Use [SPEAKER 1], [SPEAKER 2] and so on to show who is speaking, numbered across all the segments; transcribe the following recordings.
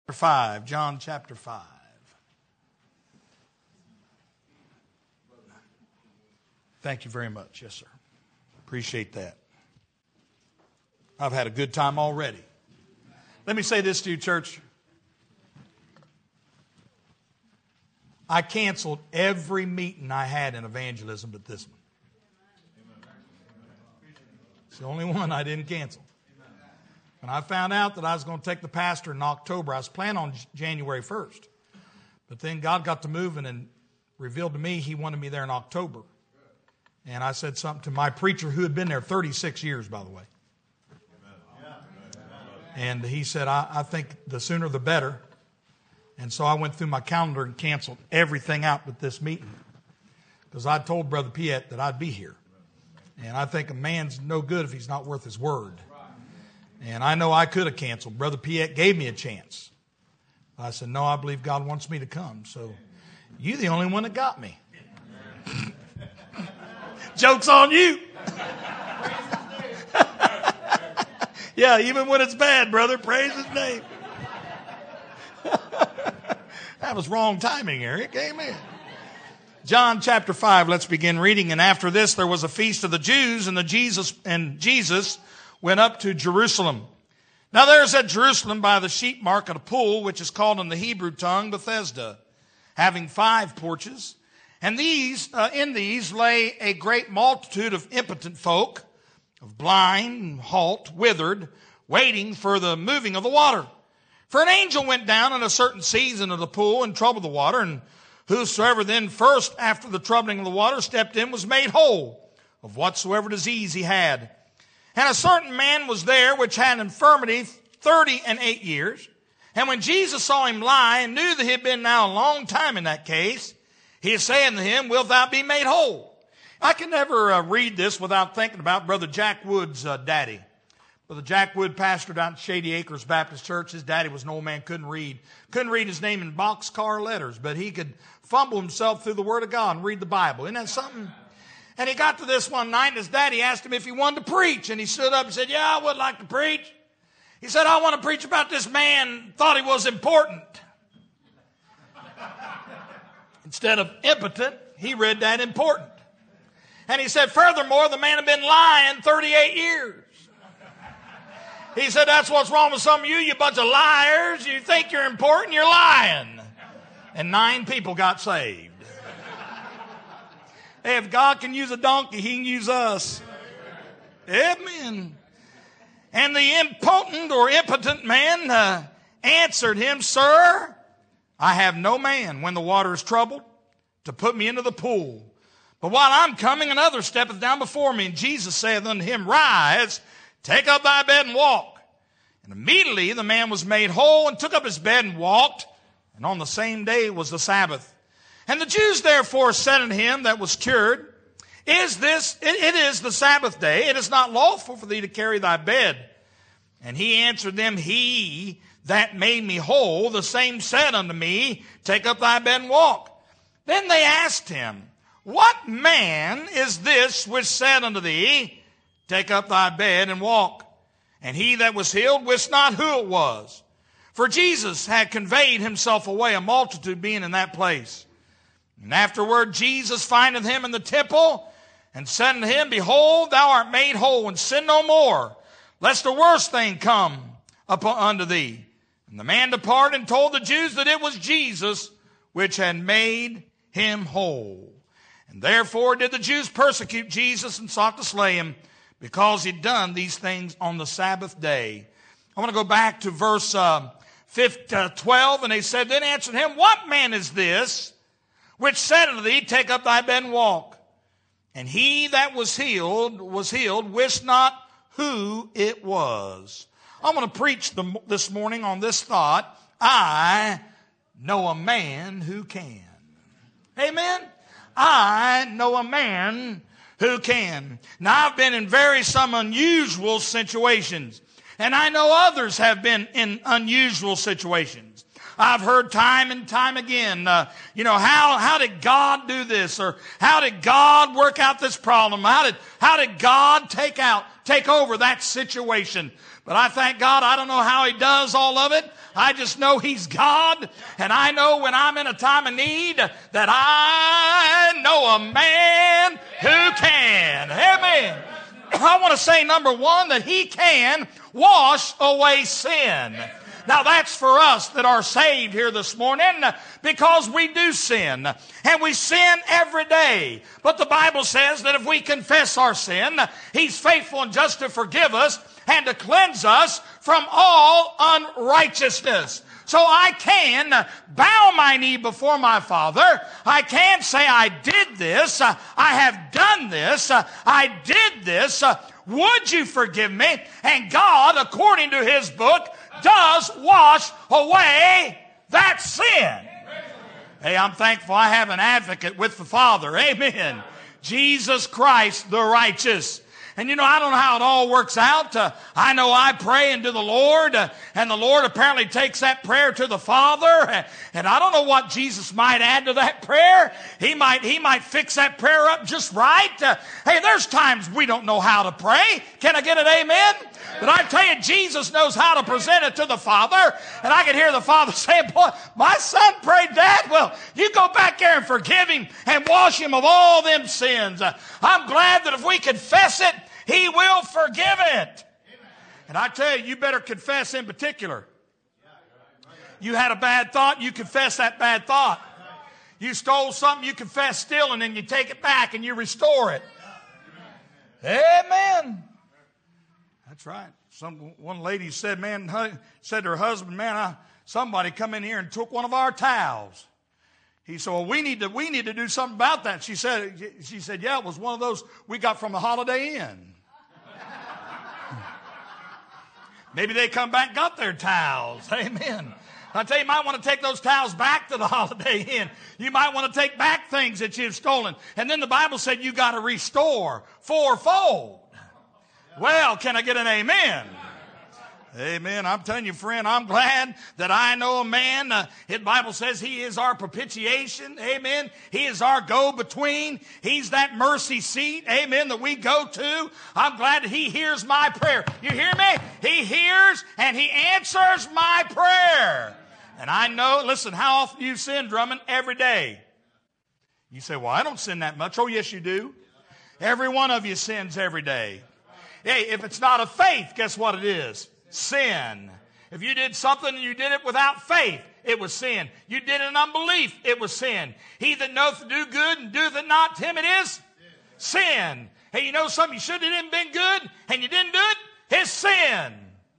[SPEAKER 1] 5, John chapter 5. Thank you very much. Yes, sir. Appreciate that. I've had a good time already. Let me say this to you, church. I canceled every meeting I had in evangelism but this one. It's the only one I didn't cancel. When I found out that I was going to take the pastor in October, I was planning on January 1st. But then God got to moving and revealed to me He wanted me there in October. And I said something to my preacher who had been there 36 years, by the way. And he said, I think the sooner the better. And so I went through my calendar and canceled everything out but this meeting. Because I told Brother Piet that I'd be here. And I think a man's no good if he's not worth his word. And I know I could have canceled. Brother Piet gave me a chance. I said, no, I believe God wants me to come. So you're the only one that got me. Joke's on you. Yeah, even when it's bad, brother, praise His name. That was wrong timing, Eric. Amen. John chapter 5, let's begin reading. And after this, there was a feast of the Jews, and Jesus went up to Jerusalem. Now there is at Jerusalem by the sheep market a pool, which is called in the Hebrew tongue Bethesda, having 5 porches. And in these lay a great multitude of impotent folk, of blind, halt, withered, waiting for the moving of the water. For an angel went down in a certain season of the pool and troubled the water, and whosoever then first after the troubling of the water stepped in was made whole of whatsoever disease he had. And a certain man was there which had infirmity 38 years. And when Jesus saw him lie and knew that he had been now a long time in that case, he is saying to him, wilt thou be made whole? I can never read this without thinking about Brother Jack Wood's daddy. Brother Jack Wood pastored out at Shady Acres Baptist Church. His daddy was an old man, couldn't read his name in boxcar letters, but he could fumble himself through the Word of God and read the Bible. Isn't that something? And he got to this one night, and his daddy asked him if he wanted to preach. And he stood up and said, yeah, I would like to preach. He said, I want to preach about this man thought he was important. Instead of impotent, he read that important. And he said, furthermore, the man had been lying 38 years. He said, that's what's wrong with some of you bunch of liars. You think you're important, you're lying. And 9 people got saved. Hey, if God can use a donkey, He can use us. Amen. And the impotent or impotent man answered him, Sir, I have no man when the water is troubled to put me into the pool. But while I'm coming, another steppeth down before me. And Jesus saith unto him, Rise, take up thy bed and walk. And immediately the man was made whole and took up his bed and walked. And on the same day was the Sabbath. And the Jews therefore said unto him that was cured, it is the Sabbath day. It is not lawful for thee to carry thy bed. And he answered them, He that made me whole, the same said unto me, Take up thy bed and walk. Then they asked him, What man is this which said unto thee, Take up thy bed and walk? And he that was healed wist not who it was. For Jesus had conveyed himself away, a multitude being in that place. And afterward Jesus findeth him in the temple, and said unto him, Behold, thou art made whole, and sin no more, lest a worse thing come unto thee. And the man departed and told the Jews that it was Jesus which had made him whole. And therefore did the Jews persecute Jesus and sought to slay him, because he'd done these things on the Sabbath day. I want to go back to verse 12, and they said, Then answered him, What man is this which said unto thee, Take up thy bed and walk? And he that was healed, wist not who it was. I'm going to preach this morning on this thought, I know a man who can. Amen? I know a man who can. Now, I've been in some unusual situations, and I know others have been in unusual situations. I've heard time and time again, how did God do this? Or how did God work out this problem? How did God take over that situation? But I thank God, I don't know how he does all of it. I just know he's God. And I know when I'm in a time of need that I know a man who can. Amen. I want to say, number one, that he can wash away sin. Now that's for us that are saved here this morning, because we do sin. And we sin every day. But the Bible says that if we confess our sin, he's faithful and just to forgive us and to cleanse us from all unrighteousness. So I can bow my knee before my Father. I can say, I did this. I have done this. I did this. Would you forgive me? And God, according to his book, does wash away that sin. Hey, I'm thankful I have an advocate with the Father. Amen. Jesus Christ, the righteous. And you know, I don't know how it all works out. I know I pray into the Lord, and the Lord apparently takes that prayer to the Father. And I don't know what Jesus might add to that prayer. He might fix that prayer up just right. Hey, there's times we don't know how to pray. Can I get an amen? But I tell you, Jesus knows how to present it to the Father. And I can hear the Father saying, boy, my son prayed that. Well, you go back there and forgive him and wash him of all them sins. I'm glad that if we confess it, he will forgive it. And I tell you, you better confess in particular. You had a bad thought, you confess that bad thought. You stole something, you confess stealing, and you take it back and you restore it. Amen. That's right. One lady said, said to her husband, somebody come in here and took one of our towels. He said, well, we need to do something about that. She said, yeah, it was one of those we got from the Holiday Inn. Maybe they come back and got their towels. Amen. I tell you, you might want to take those towels back to the Holiday Inn. You might want to take back things that you've stolen. And then the Bible said you got to restore fourfold. Well, can I get an amen? Amen. I'm telling you, friend, I'm glad that I know a man. The Bible says he is our propitiation. Amen. He is our go-between. He's that mercy seat. Amen. That we go to. I'm glad that he hears my prayer. You hear me? He hears and he answers my prayer. And I know, listen, how often do you sin, Drummond? Every day. You say, well, I don't sin that much. Oh, yes, you do. Every one of you sins every day. Hey, if it's not of faith, guess what it is? Sin. If you did something and you did it without faith, it was sin. You did it in unbelief, it was sin. He that knoweth to do good and doeth it not, to him it is sin. Hey, you know something you should have done been good and you didn't do it? It's sin.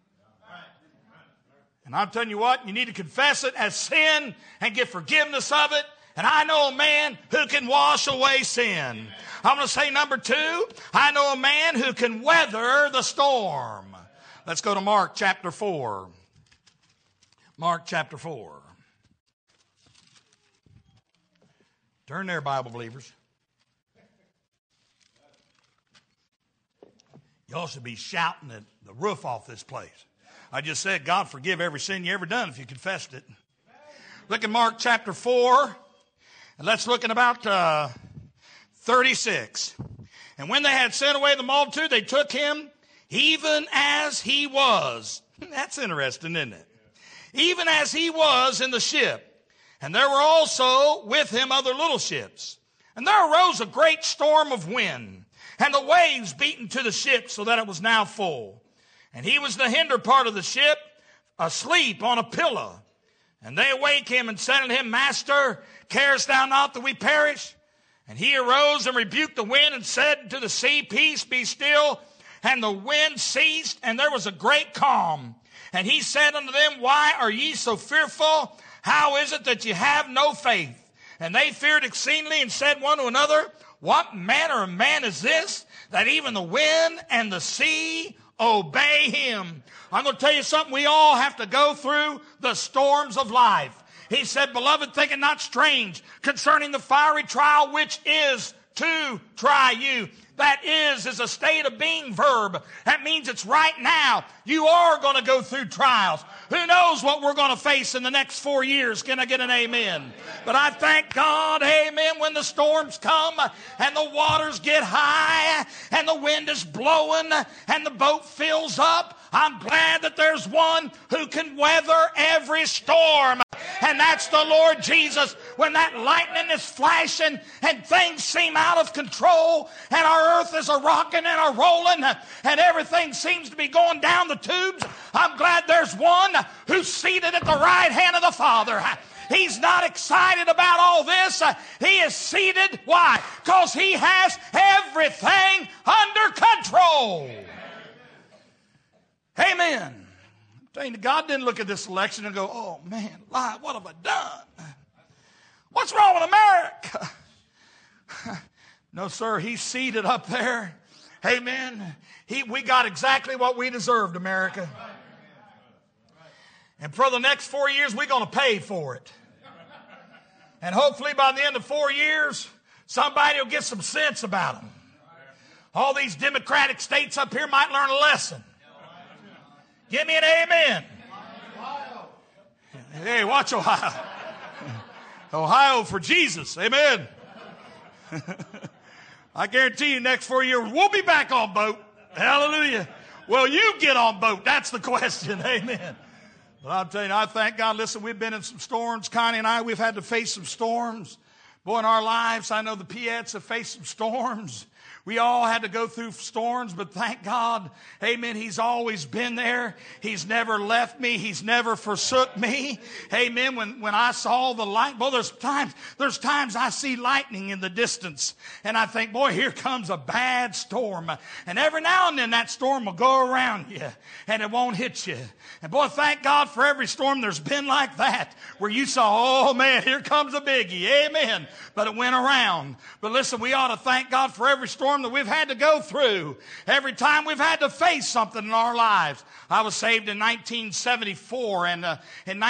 [SPEAKER 1] And I'm telling you what, you need to confess it as sin and get forgiveness of it. And I know a man who can wash away sin. I'm going to say number two, I know a man who can weather the storm. Let's go to Mark chapter 4. Mark chapter 4. Turn there, Bible believers. Y'all should be shouting at the roof off this place. I just said, God forgive every sin you ever done if you confessed it. Look at Mark chapter 4. And let's look at about 36. And when they had sent away the multitude, they took him even as he was. That's interesting, isn't it? Even as he was in the ship. And there were also with him other little ships. And there arose a great storm of wind, and the waves beat into the ship so that it was now full. And he was in the hinder part of the ship, asleep on a pillow. And they awake him and said unto him, Master, carest thou not that we perish? And he arose and rebuked the wind and said to the sea, Peace, be still. And the wind ceased, and there was a great calm. And he said unto them, Why are ye so fearful? How is it that ye have no faith? And they feared exceedingly and said one to another, What manner of man is this, that even the wind and the sea obey him? I'm going to tell you something. We all have to go through the storms of life. He said, Beloved, think it not strange concerning the fiery trial which is to try you, That is a state of being verb. That means it's right now. You are going to go through trials. Who knows what we're going to face in the next 4 years? Can I get an amen? But I thank God, amen, when the storms come and the waters get high and the wind is blowing and the boat fills up, I'm glad that there's one who can weather every storm. And that's the Lord Jesus. When that lightning is flashing and things seem out of control and our earth is a-rocking and a-rolling and everything seems to be going down the tubes, I'm glad there's one who's seated at the right hand of the Father. He's not excited about all this. He is seated. Why? Because he has everything under control. Amen. I'm telling you, God didn't look at this election and go, oh man, what have I done? What's wrong with America? No, sir, he's seated up there. Amen. We got exactly what we deserved, America. And for the next 4 years, we're going to pay for it. And hopefully by the end of 4 years, somebody will get some sense about them. All these Democratic states up here might learn a lesson. Give me an amen. Hey, watch Ohio. Ohio for Jesus. Amen. I guarantee you next 4 years, we'll be back on boat. Hallelujah. Well, you get on boat. That's the question. Amen. But I'll tell you, I thank God. Listen, we've been in some storms. Connie and I, we've had to face some storms. Boy, in our lives, I know the Piettes have faced some storms. We all had to go through storms, but thank God, amen, he's always been there. He's never left me. He's never forsook me. Amen. When I saw the light, well, there's times I see lightning in the distance, and I think, boy, here comes a bad storm. And every now and then that storm will go around you, and it won't hit you. And boy, thank God for every storm there's been like that, where you saw, oh man, here comes a biggie. Amen. But it went around. But listen, we ought to thank God for every storm that we've had to go through. Every time we've had to face something in our lives. I was saved in 1974, and in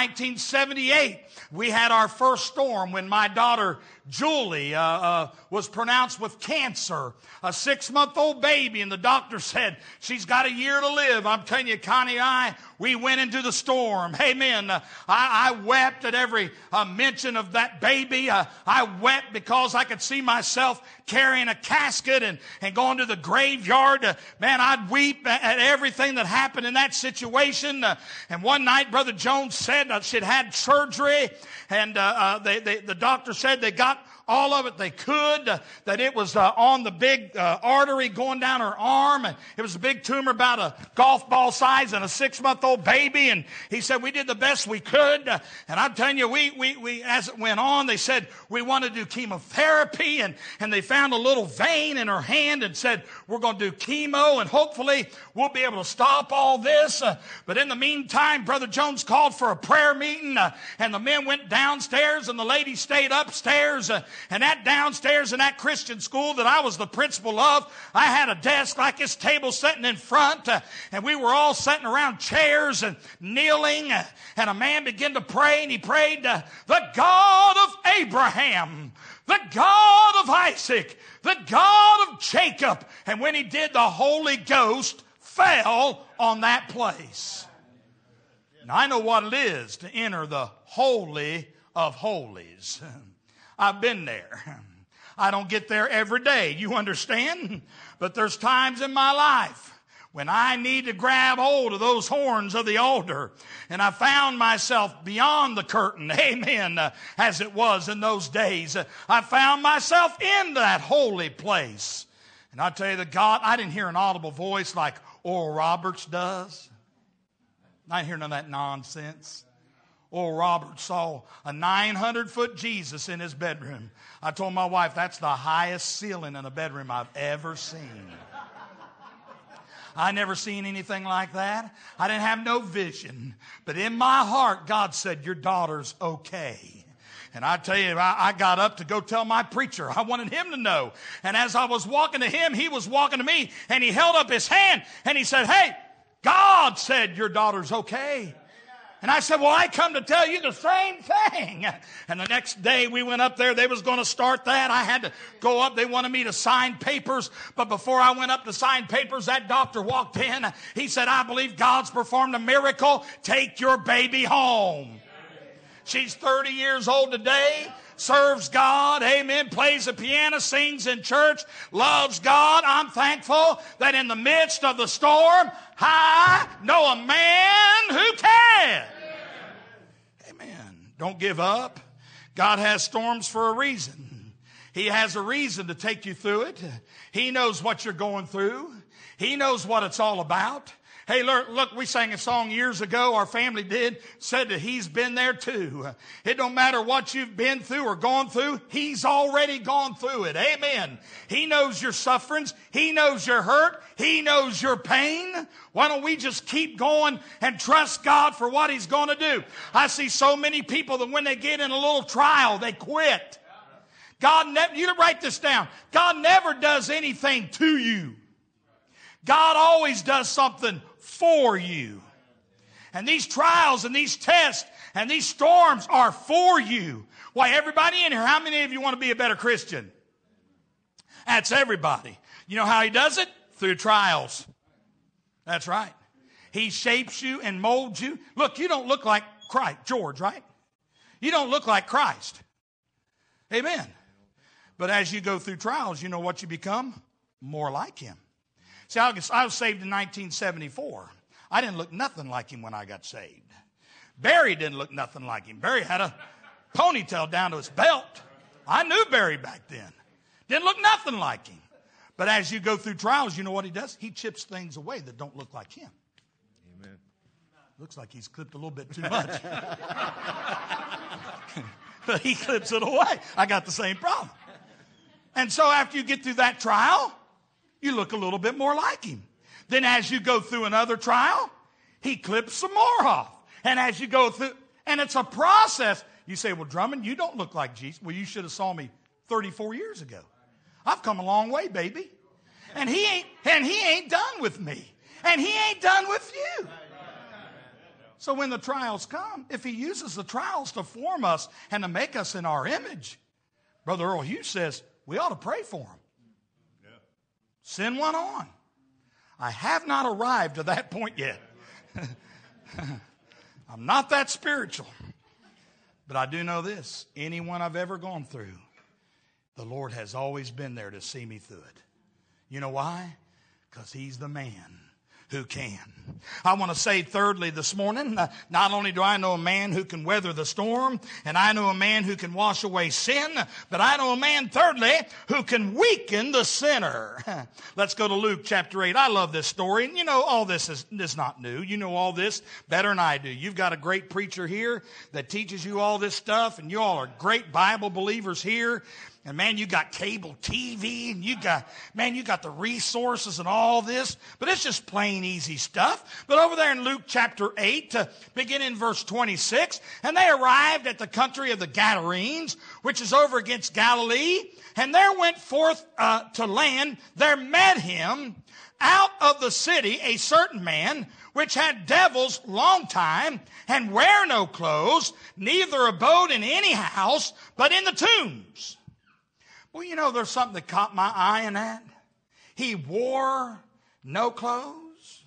[SPEAKER 1] 1978, we had our first storm when my daughter Julie was pronounced with cancer, a 6-month-old baby, and the doctor said she's got a year to live. I'm telling you, Connie and I, we went into the storm. Amen. I wept at every mention of that baby. I wept because I could see myself carrying a casket and going to the graveyard. Man, I'd weep at everything that happened in that situation. And one night, Brother Jones said she'd had surgery, and the doctor said they got all of it they could, that it was on the big artery going down her arm, and it was a big tumor about a golf ball size and a 6-month-old baby. And he said we did the best we could, and I'm telling you, we as it went on, they said we want to do chemotherapy, and they found a little vein in her hand and said we're going to do chemo, and hopefully we'll be able to stop all this. But in the meantime, Brother Jones called for a prayer meeting, and the men went downstairs and the ladies stayed upstairs. And that downstairs in that Christian school that I was the principal of, I had a desk like this table sitting in front, and we were all sitting around chairs and kneeling, and a man began to pray, and he prayed, the God of Abraham, the God of Isaac, the God of Jacob. And when he did, the Holy Ghost fell on that place. Now, I know what it is to enter the Holy of Holies. I've been there. I don't get there every day, you understand? But there's times in my life when I need to grab hold of those horns of the altar. And I found myself beyond the curtain, amen, as it was in those days. I found myself in that holy place. And I tell you that God, I didn't hear an audible voice like Oral Roberts does. I didn't hear none of that nonsense. Oral Roberts saw a 900-foot Jesus in his bedroom. I told my wife, that's the highest ceiling in a bedroom I've ever seen. I never seen anything like that. I didn't have no vision. But in my heart, God said, your daughter's okay. And I tell you, I got up to go tell my preacher. I wanted him to know. And as I was walking to him, he was walking to me. And he held up his hand and he said, hey, God said your daughter's okay. And I said, well, I come to tell you the same thing. And the next day we went up there. They was going to start that. I had to go up. They wanted me to sign papers. But before I went up to sign papers, that doctor walked in. He said, I believe God's performed a miracle. Take your baby home. She's 30 years old today. Serves God, amen, plays the piano, sings in church, loves God. I'm thankful that in the midst of the storm, I know a man who can. Amen. Don't give up. God has storms for a reason. He has a reason to take you through it. He knows what you're going through. He knows what it's all about. Hey, look, we sang a song years ago, our family did, said that He's been there too. It don't matter what you've been through or gone through, He's already gone through it. Amen. He knows your sufferings. He knows your hurt. He knows your pain. Why don't we just keep going and trust God for what He's going to do? I see so many people that when they get in a little trial, they quit. God never, you write this down, God never does anything to you. God always does something for you. And these trials and these tests and these storms are for you. Why, everybody in here, how many of you want to be a better Christian? That's everybody. You know how He does it? Through trials. That's right. He shapes you and molds you. Look, you don't look like Christ, George, right? You don't look like Christ. Amen. But as you go through trials, you know what you become? More like Him. See, I was saved in 1974. I didn't look nothing like Him when I got saved. Barry didn't look nothing like Him. Barry had a ponytail down to his belt. I knew Barry back then. Didn't look nothing like Him. But as you go through trials, you know what He does? He chips things away that don't look like Him. Amen. Looks like he's clipped a little bit too much. But He clips it away. I got the same problem. And so after you get through that trial, you look a little bit more like Him. Then as you go through another trial, He clips some more off. And as you go through, and it's a process. You say, well, Drummond, you don't look like Jesus. Well, you should have saw me 34 years ago. I've come a long way, baby. And He ain't done with me. And He ain't done with you. So when the trials come, if He uses the trials to form us and to make us in our image, Brother Earl Hughes says, we ought to pray for Him. Send one on. I have not arrived to that point yet. I'm not that spiritual. But I do know this. Anyone I've ever gone through, the Lord has always been there to see me through it. You know why? Because He's the man who can. I want to say thirdly this morning, not only do I know a man who can weather the storm, and I know a man who can wash away sin, but I know a man thirdly who can weaken the sinner. Let's go to Luke chapter 8. I love this story. And you know, all this is not new. You know all this better than I do. You've got a great preacher here that teaches you all this stuff, and you all are great Bible believers here. And man, you got cable TV, and you got the resources and all this. But it's just plain easy stuff. But over there in Luke chapter 8, begin in verse 26, and they arrived at the country of the Gadarenes, which is over against Galilee. And there went forth to land, there met him out of the city a certain man, which had devils long time, and wear no clothes, neither abode in any house, but in the tombs. Well, you know, there's something that caught my eye in that. He wore no clothes.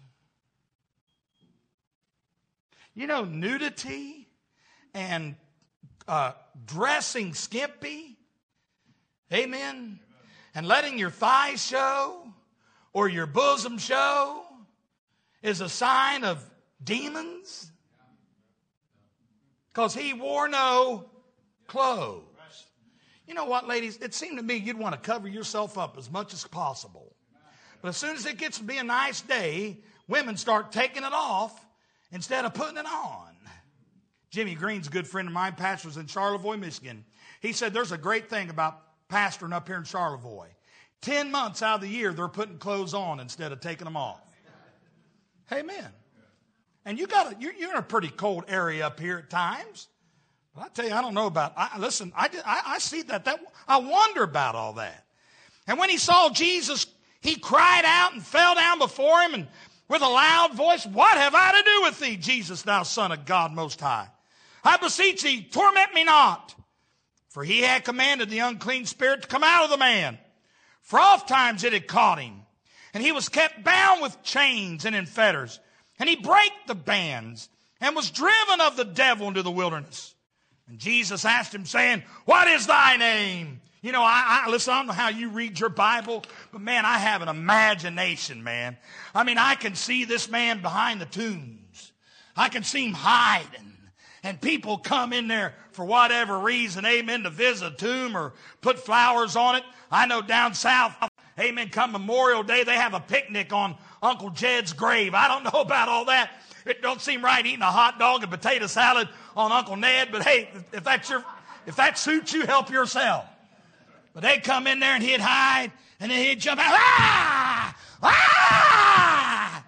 [SPEAKER 1] You know, nudity and dressing skimpy, amen, and letting your thighs show or your bosom show is a sign of demons. Because he wore no clothes. You know what, ladies? It seemed to me you'd want to cover yourself up as much as possible. But as soon as it gets to be a nice day, women start taking it off instead of putting it on. Jimmy Green's a good friend of mine, pastors in Charlevoix, Michigan. He said there's a great thing about pastoring up here in Charlevoix. 10 months out of the year, they're putting clothes on instead of taking them off. Amen. And you're in a pretty cold area up here at times. But I tell you, I don't know about, I see that I wonder about all that. And when he saw Jesus, he cried out and fell down before him and with a loud voice, "What have I to do with thee, Jesus, thou Son of God Most High? I beseech thee, torment me not." For he had commanded the unclean spirit to come out of the man. For oft times it had caught him, and he was kept bound with chains and in fetters. And he brake the bands, and was driven of the devil into the wilderness. And Jesus asked him, saying, "What is thy name?" You know, listen, I don't know how you read your Bible, but man, I have an imagination, man. I mean, I can see this man behind the tombs. I can see him hiding. And people come in there for whatever reason, amen, to visit a tomb or put flowers on it. I know down south, amen, come Memorial Day, they have a picnic on Uncle Jed's grave. I don't know about all that. It don't seem right eating a hot dog and potato salad on Uncle Ned, but hey, if that suits you, help yourself. But they'd come in there and he'd hide, and then he'd jump out. Ah! Ah!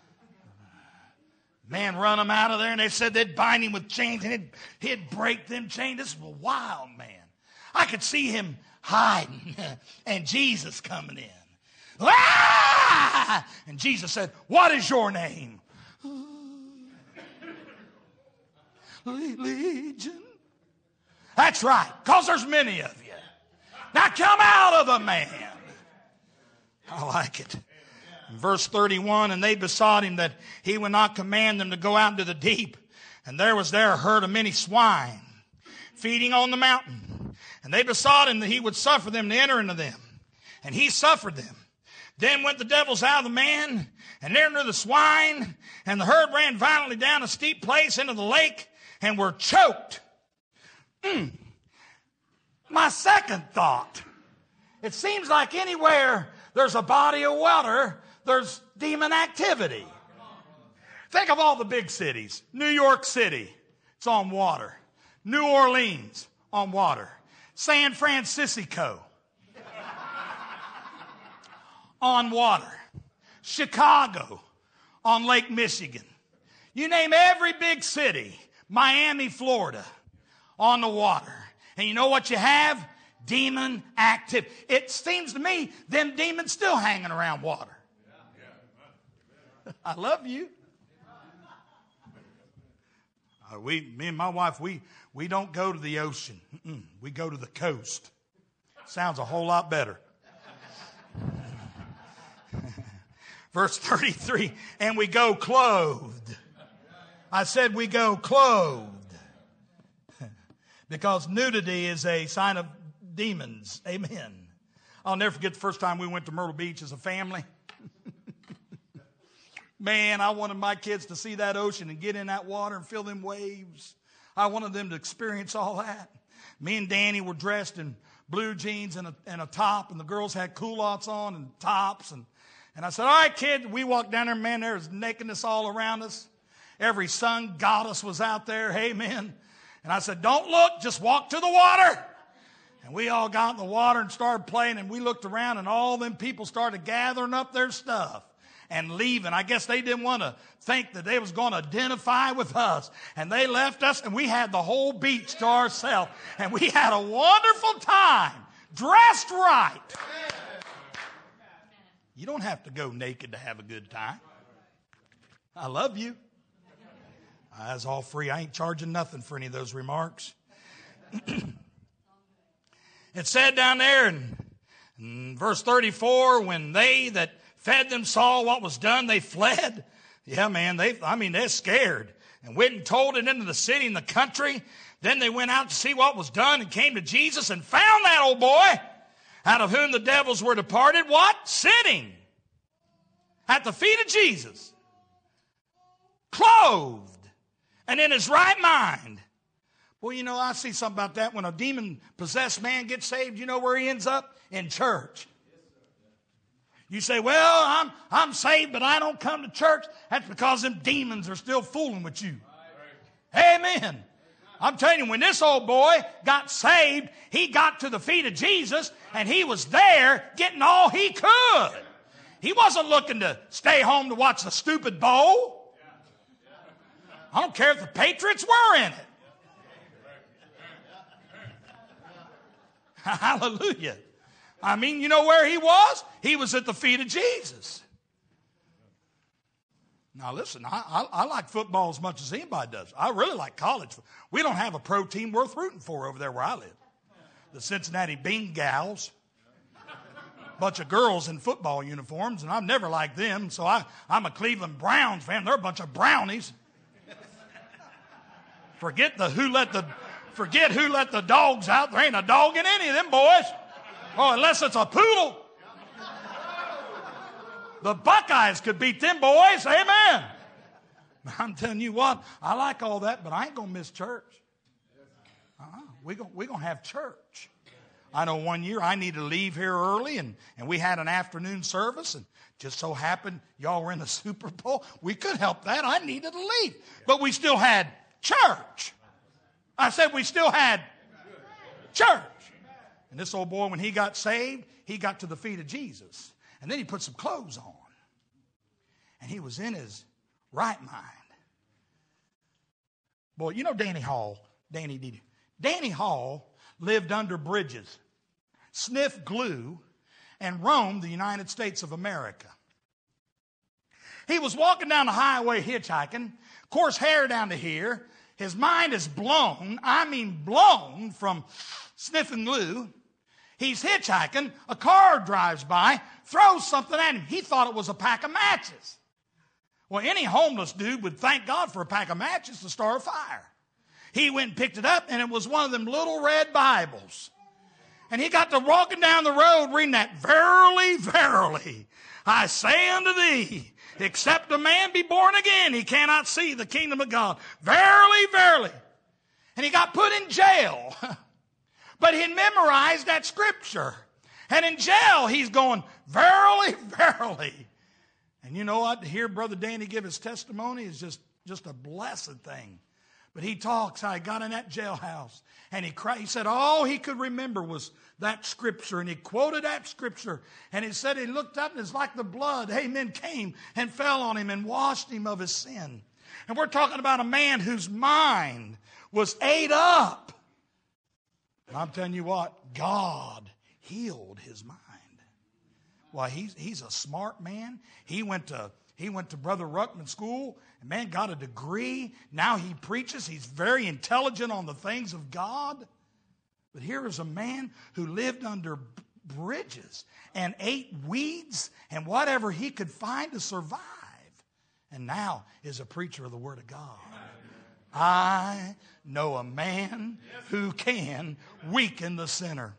[SPEAKER 1] Man, run him out of there, and they said they'd bind him with chains, and he'd break them chains. This was a wild man. I could see him hiding, and Jesus coming in. Ah! And Jesus said, "What is your name?" Legion. That's right, because there's many of you. Now come out of the man. I like it. In verse 31, and they besought him that he would not command them to go out into the deep. And there was there a herd of many swine feeding on the mountain. And they besought him that he would suffer them to enter into them. And he suffered them. Then went the devils out of the man and entered into the swine. And the herd ran violently down a steep place into the lake and were choked. My second thought, it seems like anywhere there's a body of water, there's demon activity. Think of all the big cities. New York City, it's on water. New Orleans, on water. San Francisco, on water. Chicago, on Lake Michigan. You name every big city. Miami, Florida, on the water. And you know what you have? Demon activity. It seems to me them demons still hanging around water. I love you. Me and my wife, we don't go to the ocean. We go to the coast. Sounds a whole lot better. Verse 33, and we go clothed. I said we go clothed. Because nudity is a sign of demons. Amen. I'll never forget the first time we went to Myrtle Beach as a family. Man, I wanted my kids to see that ocean and get in that water and feel them waves. I wanted them to experience all that. Me and Danny were dressed in blue jeans and a top, and the girls had culottes on and tops. And I said, "All right, kids." We walked down there, man, there was nakedness all around us. Every sun goddess was out there. Amen. And I said, "Don't look, just walk to the water." And we all got in the water and started playing, and we looked around, and all them people started gathering up their stuff and leaving. I guess they didn't want to think that they was going to identify with us. And they left us, and we had the whole beach to ourselves. And we had a wonderful time, dressed right. You don't have to go naked to have a good time. I love you. That's all free. I ain't charging nothing for any of those remarks. It said down there in verse 34, when they that fed them saw what was done, they fled. Yeah, man, they're scared. And went and told it into the city and the country. Then they went out to see what was done and came to Jesus and found that old boy, out of whom the devils were departed. What? Sitting at the feet of Jesus, clothed and in his right mind. Well, you know, I see something about that. When a demon-possessed man gets saved, you know where he ends up? In church. You say, "Well, I'm saved, but I don't come to church." That's because them demons are still fooling with you. Amen. I'm telling you, when this old boy got saved, he got to the feet of Jesus, and he was there getting all he could. He wasn't looking to stay home to watch the stupid bowl. I don't care if the Patriots were in it. Hallelujah. I mean, you know where he was? He was at the feet of Jesus. Now listen, I like football as much as anybody does. I really like college. We don't have a pro team worth rooting for over there where I live. The Cincinnati Bengals. Bunch of girls in football uniforms, and I've never liked them, so I'm a Cleveland Browns fan. They're a bunch of brownies. Forget who let the dogs out. There ain't a dog in any of them boys. Oh, unless it's a poodle. The Buckeyes could beat them boys. Amen. I'm telling you what, I like all that, but I ain't going to miss church. We're going to have church. I know one year I needed to leave here early, and we had an afternoon service, and just so happened y'all were in the Super Bowl. We could help that. I needed to leave. But we still had church. I said we still had church. And this old boy, when he got saved, he got to the feet of Jesus. And then he put some clothes on. And he was in his right mind. Boy, you know Danny Hall. Danny Hall lived under bridges, sniffed glue, and roamed the United States of America. He was walking down the highway hitchhiking, coarse hair down to here. His mind is blown, blown from sniffing glue. He's hitchhiking. A car drives by, throws something at him. He thought it was a pack of matches. Well, any homeless dude would thank God for a pack of matches to start a fire. He went and picked it up, and it was one of them little red Bibles. And he got to walking down the road reading that, "Verily, verily, I say unto thee, except a man be born again, he cannot see the kingdom of God. Verily, verily." And he got put in jail. But he memorized that scripture. And in jail, he's going, "Verily, verily." And you know what? To hear Brother Danny give his testimony is just a blessed thing. But he talks how he got in that jailhouse. And he cried. He said all he could remember was that scripture. And he quoted that scripture. And he said he looked up and it's like the blood, amen, came and fell on him and washed him of his sin. And we're talking about a man whose mind was ate up. And I'm telling you what, God healed his mind. Why, he's a smart man. He went to Brother Ruckman School, and man got a degree. Now he preaches. He's very intelligent on the things of God. But here is a man who lived under bridges and ate weeds and whatever he could find to survive. And now is a preacher of the Word of God. I know a man who can weaken the sinner.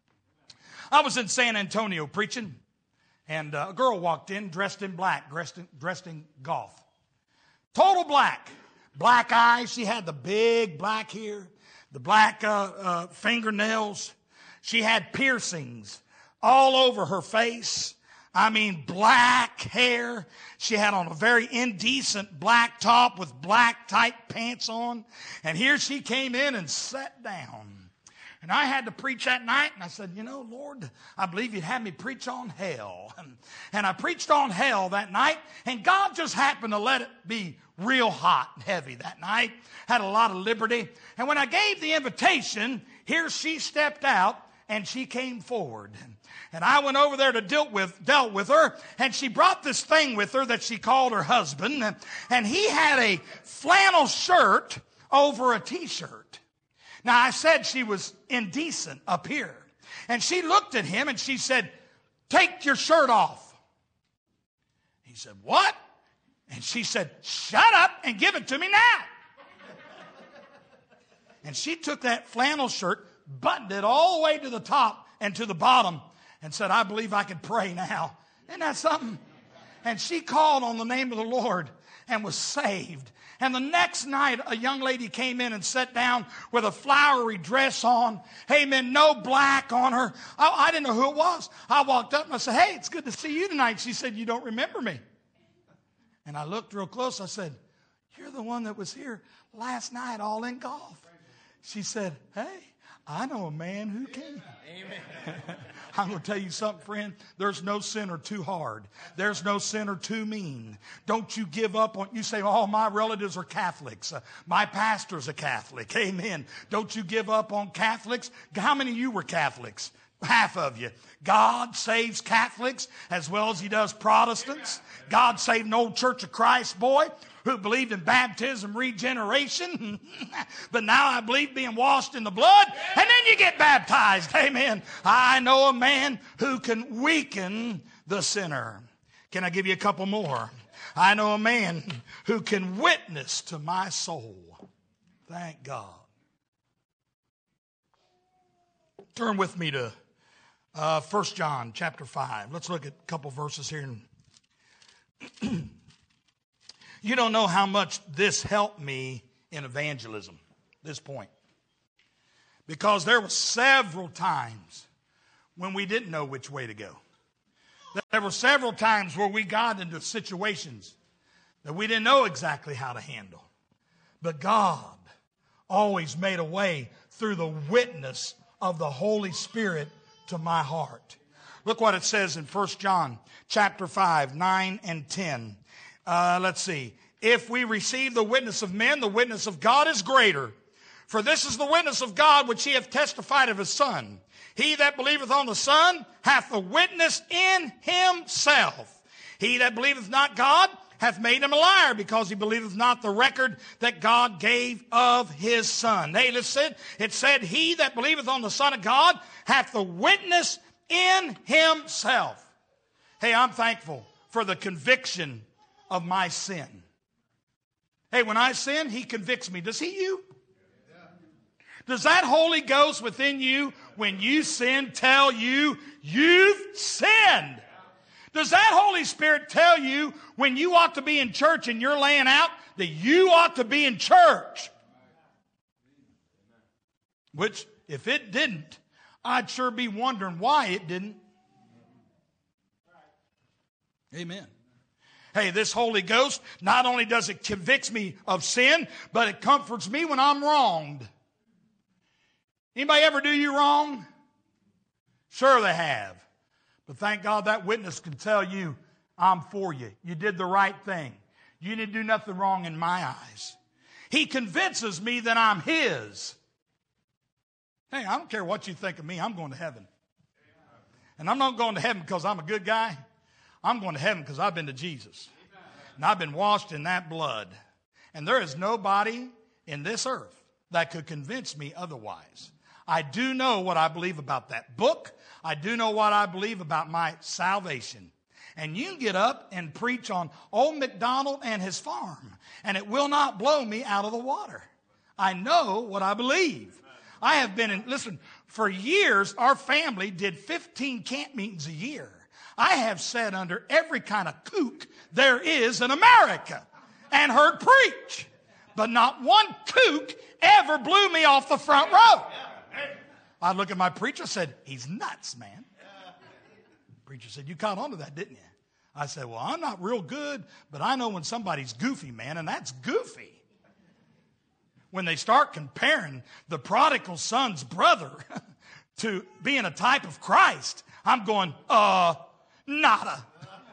[SPEAKER 1] I was in San Antonio preaching, and a girl walked in dressed in black, dressed in golf. Total black. Black eyes. She had the big black hair, the black fingernails. She had piercings all over her face. Black hair. She had on a very indecent black top with black tight pants on. And here she came in and sat down. And I had to preach that night, and I said, Lord, I believe you'd have me preach on hell. And I preached on hell that night, and God just happened to let it be real hot and heavy that night. Had a lot of liberty. And when I gave the invitation, here she stepped out, and she came forward. And I went over there to dealt with her, and she brought this thing with her that she called her husband, and he had a flannel shirt over a T-shirt. Now, I said she was indecent up here, and she looked at him, and she said, "Take your shirt off." He said, "What?" And she said, "Shut up and give it to me now." And she took that flannel shirt, buttoned it all the way to the top and to the bottom, and said, "I believe I can pray now." Isn't that something? And she called on the name of the Lord and was saved. And the next night, a young lady came in and sat down with a flowery dress on. Amen. No black on her. I didn't know who it was. I walked up and I said, "Hey, it's good to see you tonight." She said, "You don't remember me." And I looked real close. I said, "You're the one that was here last night all in golf." She said, "Hey, I know a man who can." Amen. I'm going to tell you something, friend. There's no sinner too hard. There's no sinner too mean. Don't you give up on, you say, "Oh, my relatives are Catholics. My pastor's a Catholic." Amen. Don't you give up on Catholics. How many of you were Catholics? half of you. God saves Catholics as well as he does Protestants. God saved an old Church of Christ boy who believed in baptism, regeneration. But now I believe being washed in the blood, and then you get baptized. Amen. I know a man who can weaken the sinner. Can I give you a couple more? I know a man who can witness to my soul. Thank God. Turn with me to 1 John chapter 5. Let's look at a couple verses here. You don't know how much this helped me in evangelism, this point. Because there were several times when we didn't know which way to go. There were several times where we got into situations that we didn't know exactly how to handle. But God always made a way through the witness of the Holy Spirit to my heart. Look what it says in 1 John chapter 5, 9 and 10. Let's see. If we receive the witness of men, the witness of God is greater. For this is the witness of God which he hath testified of his Son. He that believeth on the Son hath the witness in himself. He that believeth not God hath made him a liar, because he believeth not the record that God gave of his Son. Hey, listen, it said, he that believeth on the Son of God hath the witness in himself. Hey, I'm thankful for the conviction of my sin. Hey, when I sin, he convicts me. Does he you? Does that Holy Ghost within you, when you sin, tell you you've sinned? Does that Holy Spirit tell you when you ought to be in church and you're laying out that you ought to be in church? Which, if it didn't, I'd sure be wondering why it didn't. Amen. Hey, this Holy Ghost, not only does it convict me of sin, but it comforts me when I'm wronged. Anybody ever do you wrong? Sure they have. But thank God that witness can tell you, I'm for you. You did the right thing. You didn't do nothing wrong in my eyes. He convinces me that I'm his. Hey, I don't care what you think of me. I'm going to heaven. And I'm not going to heaven because I'm a good guy. I'm going to heaven because I've been to Jesus. And I've been washed in that blood. And there is nobody in this earth that could convince me otherwise. I do know what I believe about that book. I do know what I believe about my salvation. And you can get up and preach on old MacDonald and his farm, and it will not blow me out of the water. I know what I believe. I have been in, listen, for years, our family did 15 camp meetings a year. I have sat under every kind of kook there is in America and heard preach. But not one kook ever blew me off the front row. I look at my preacher and said, he's nuts, man. Preacher said, you caught on to that, didn't you? I said, well, I'm not real good, but I know when somebody's goofy, man, and that's goofy. When they start comparing the prodigal son's brother to being a type of Christ, I'm going, nada.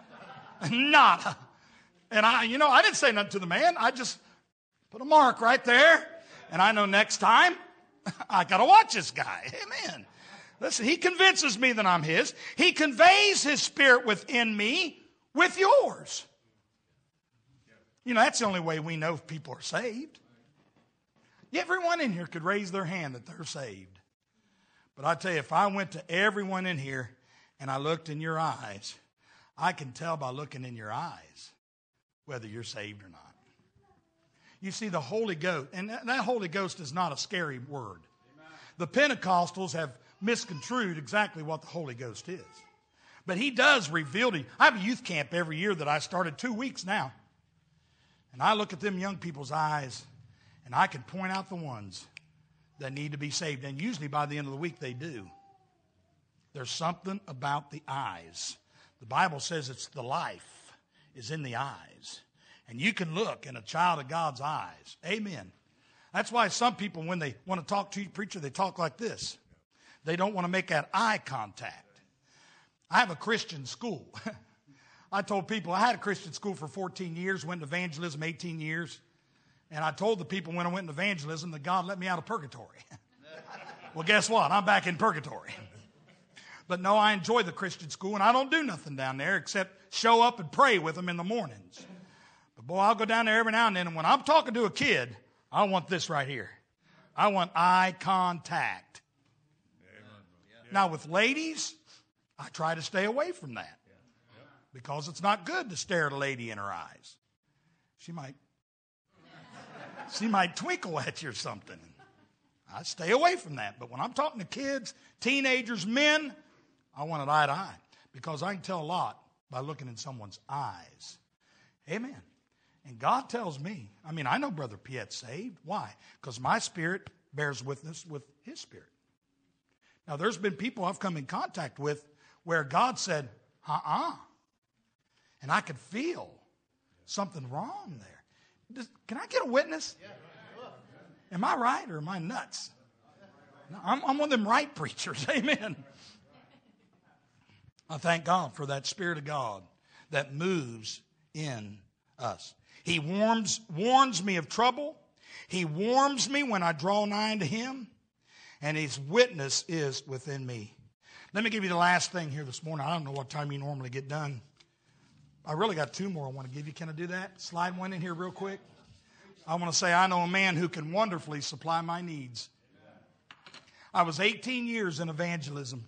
[SPEAKER 1] Nada. And I didn't say nothing to the man. I just put a mark right there. And I know next time, I got to watch this guy. Amen. Listen, he convinces me that I'm his. He conveys his spirit within me with yours. That's the only way we know if people are saved. Everyone in here could raise their hand that they're saved. But I tell you, if I went to everyone in here and I looked in your eyes, I can tell by looking in your eyes whether you're saved or not. You see, the Holy Ghost, and that Holy Ghost is not a scary word. The Pentecostals have misconstrued exactly what the Holy Ghost is. But he does reveal to you. I have a youth camp every year that I started 2 weeks now. And I look at them young people's eyes, and I can point out the ones that need to be saved. And usually by the end of the week, they do. There's something about the eyes. The Bible says it's the life is in the eyes. And you can look in a child of God's eyes. Amen. That's why some people, when they want to talk to you, preacher, they talk like this. They don't want to make that eye contact. I have a Christian school. I told people I had a Christian school for 14 years, went to evangelism 18 years. And I told the people when I went to evangelism that God let me out of purgatory. Well, guess what? I'm back in purgatory. But no, I enjoy the Christian school, and I don't do nothing down there except show up and pray with them in the mornings. But boy, I'll go down there every now and then, and when I'm talking to a kid, I want this right here. I want eye contact. Now, with ladies, I try to stay away from that because it's not good to stare at a lady in her eyes. She might twinkle at you or something. I stay away from that. But when I'm talking to kids, teenagers, men, I want it eye to eye because I can tell a lot by looking in someone's eyes. Amen. And God tells me, I know Brother Piet's saved. Why? Because my spirit bears witness with his spirit. Now, there's been people I've come in contact with where God said, and I could feel something wrong there. Can I get a witness? Am I right or am I nuts? No, I'm one of them right preachers. Amen. I thank God for that Spirit of God that moves in us. He warns me of trouble. He warms me when I draw nigh to him. And his witness is within me. Let me give you the last thing here this morning. I don't know what time you normally get done. I really got two more I want to give you. Can I do that? Slide one in here real quick. I want to say I know a man who can wonderfully supply my needs. I was 18 years in evangelism.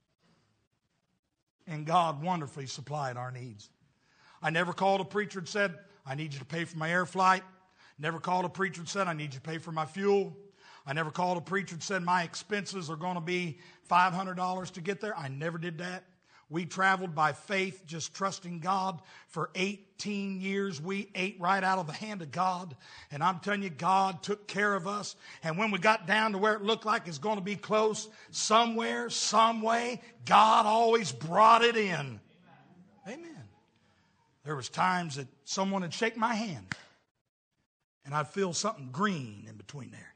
[SPEAKER 1] And God wonderfully supplied our needs. I never called a preacher and said, I need you to pay for my air flight. Never called a preacher and said, I need you to pay for my fuel. I never called a preacher and said my expenses are going to be $500 to get there. I never did that. We traveled by faith, just trusting God for 18 years. We ate right out of the hand of God. And I'm telling you, God took care of us. And when we got down to where it looked like it's going to be close, somewhere, some way, God always brought it in. Amen. There was times that someone would shake my hand, and I'd feel something green in between there.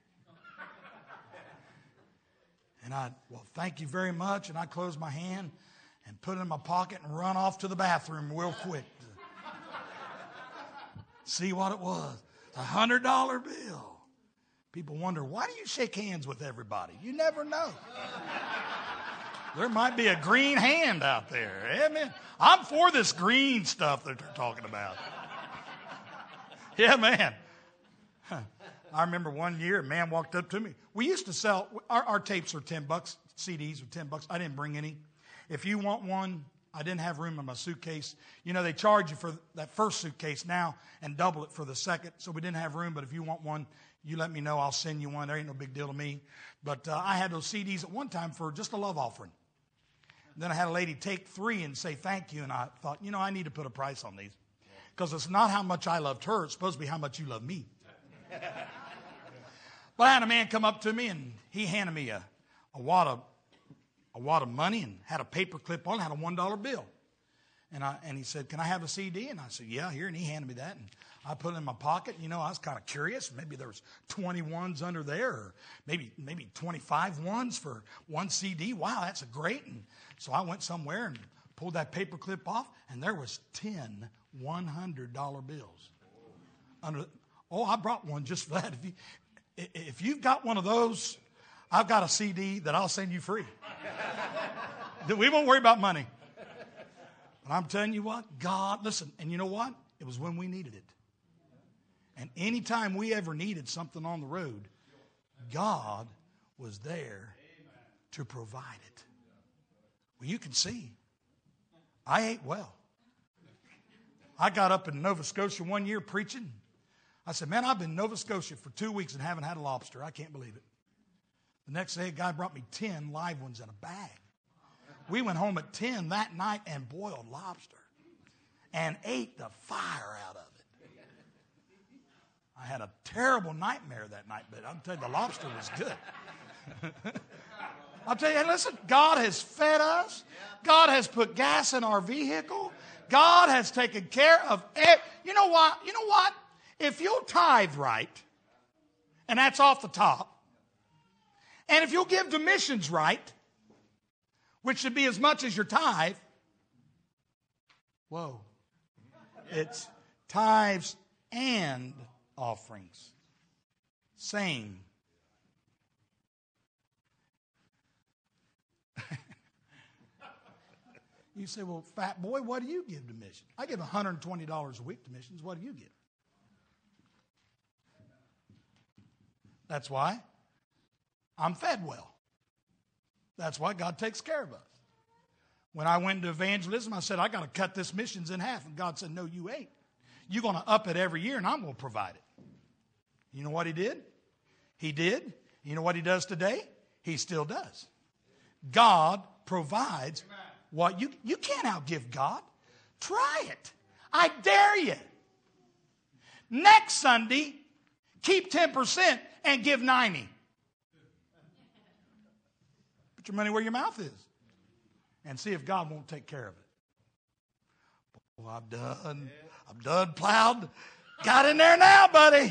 [SPEAKER 1] And well, thank you very much. And I close my hand and put it in my pocket and run off to the bathroom real quick to see what it was. It's $100 bill. People wonder, why do you shake hands with everybody? You never know. There might be a green hand out there. Amen. I'm for this green stuff that they're talking about. Yeah, man. I remember one year a man walked up to me. We used to sell, our tapes are $10, CDs are $10. I didn't bring any. If you want one, I didn't have room in my suitcase. You know, they charge you for that first suitcase now and double it for the second. So we didn't have room, but if you want one, you let me know. I'll send you one. There ain't no big deal to me. But I had those CDs at one time for just a love offering. And then I had a lady take 3 and say thank you. And I thought, I need to put a price on these. Because it's not how much I loved her. It's supposed to be how much you love me. But I had a man come up to me, and he handed me a wad of money and had a paper clip on it, had a $1 bill. And he said, can I have a CD? And I said, yeah, here. And he handed me that. And I put it in my pocket. I was kind of curious. Maybe there was 20 ones under there, or maybe 25 ones for one CD. Wow, that's great. And so I went somewhere and pulled that paper clip off, and there was 10 $100 bills. I brought one just for that. If you've got one of those, I've got a CD that I'll send you free. We won't worry about money. But I'm telling you what, God, listen, and you know what? It was when we needed it. And anytime we ever needed something on the road, God was there to provide it. Well, you can see, I ate well. I got up in Nova Scotia one year preaching. I said, man, I've been in Nova Scotia for 2 weeks and haven't had a lobster. I can't believe it. The next day, a guy brought me 10 live ones in a bag. We went home at 10 that night and boiled lobster and ate the fire out of it. I had a terrible nightmare that night, but I'll tell you, the lobster was good. I'll tell you, listen, God has fed us. God has put gas in our vehicle. God has taken care of it. You know what? If you'll tithe right, and that's off the top, and if you'll give to missions right, which should be as much as your tithe, whoa, it's tithes and offerings. Same. You say, well, fat boy, what do you give to missions? I give $120 a week to missions. What do you give? That's why I'm fed well. That's why God takes care of us. When I went into evangelism, I said, I got to cut this missions in half. And God said, no, you ain't. You're going to up it every year, and I'm going to provide it. You know what he did? He did. You know what he does today? He still does. God provides what you can't outgive God. Try it. I dare you. Next Sunday, keep 10% and give 90%. Put your money where your mouth is. And see if God won't take care of it. Well, I'm done plowed. Got in there now, buddy.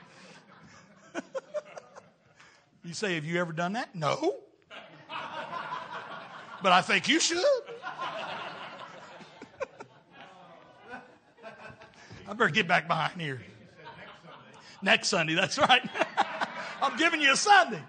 [SPEAKER 1] You say, have you ever done that? No. But I think you should. I better get back behind here. Next Sunday, that's right. I'm giving you a Sunday.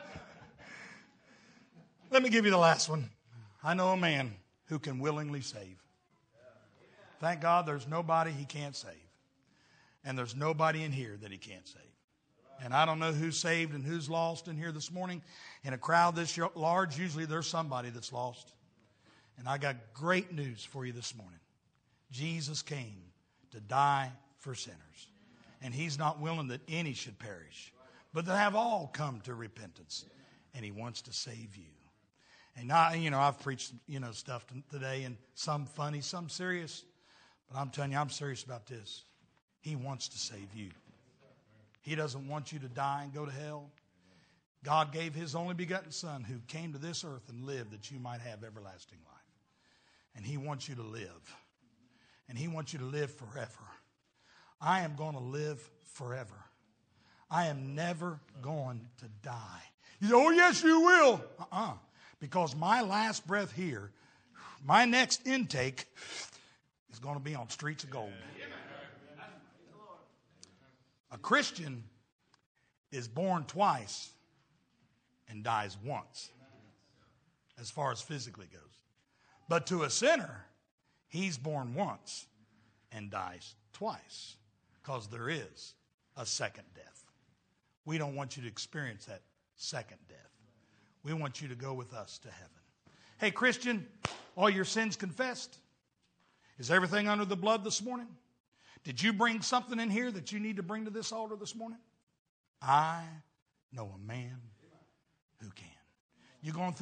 [SPEAKER 1] Let me give you the last one. I know a man who can willingly save. Thank God there's nobody he can't save. And there's nobody in here that he can't save. And I don't know who's saved and who's lost in here this morning. In a crowd this large, usually there's somebody that's lost. And I got great news for you this morning. Jesus came to die for sinners. And he's not willing that any should perish, but that have all come to repentance. And he wants to save you. And I've preached, stuff today, and some funny, some serious. But I'm telling you, I'm serious about this. He wants to save you. He doesn't want you to die and go to hell. God gave his only begotten Son who came to this earth and lived that you might have everlasting life. And he wants you to live. And he wants you to live forever. I am going to live forever. I am never going to die. You say, oh, yes, you will. Because my last breath here, my next intake is going to be on streets of gold. A Christian is born twice and dies once, as far as physically goes. But to a sinner, he's born once and dies twice, because there is a second death. We don't want you to experience that second death. We want you to go with us to heaven. Hey, Christian, all your sins confessed? Is everything under the blood this morning? Did you bring something in here that you need to bring to this altar this morning? I know a man who can. You going through